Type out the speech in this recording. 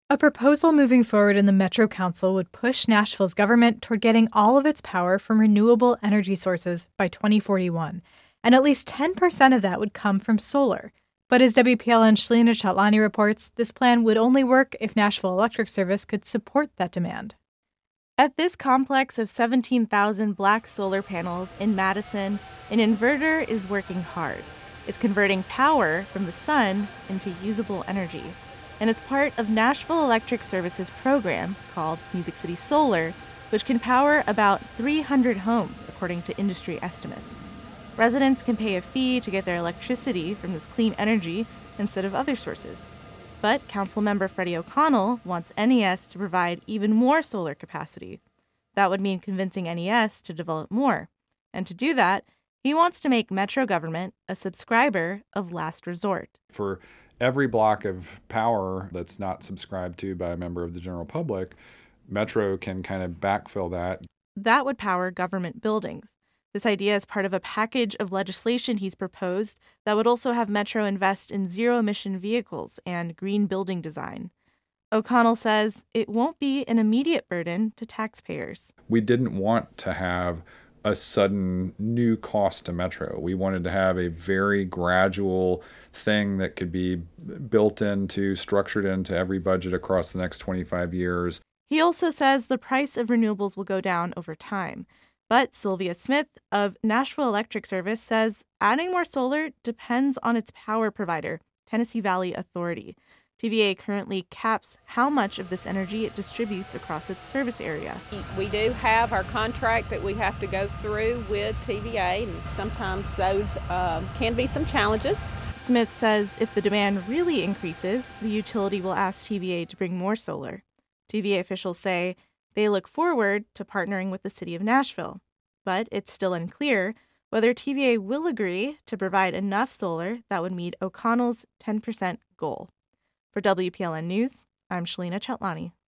A proposal moving forward in the Metro Council would push Nashville's government toward getting all of its power from renewable energy sources by 2041, and at least 10% of that would come from solar. But as WPLN's Shalina Chatlani reports, this plan would only work if Nashville Electric Service could support that demand. At this complex of 17,000 black solar panels in Madison, an inverter is working hard. It's converting power from the sun into usable energy. And it's part of Nashville Electric Service's program called Music City Solar, which can power about 300 homes, according to industry estimates. Residents can pay a fee to get their electricity from this clean energy instead of other sources. But Councilmember Freddie O'Connell wants NES to provide even more solar capacity. That would mean convincing NES to develop more. And to do that, he wants to make Metro government a subscriber of last resort. For every block of power that's not subscribed to by a member of the general public, Metro can kind of backfill that. That would power government buildings. This idea is part of a package of legislation he's proposed that would also have Metro invest in zero-emission vehicles and green building design. O'Connell says it won't be an immediate burden to taxpayers. We didn't want to have a sudden new cost to Metro. We wanted to have a very gradual thing that could be built into, structured into every budget across the next 25 years. He also says the price of renewables will go down over time. But Sylvia Smith of Nashville Electric Service says adding more solar depends on its power provider, Tennessee Valley Authority. TVA currently caps how much of this energy it distributes across its service area. We do have our contract that we have to go through with TVA, and sometimes those can be some challenges. Smith says if the demand really increases, the utility will ask TVA to bring more solar. TVA officials say they look forward to partnering with the city of Nashville, but it's still unclear whether TVA will agree to provide enough solar that would meet O'Connell's 10% goal. For WPLN News, I'm Shalina Chatlani.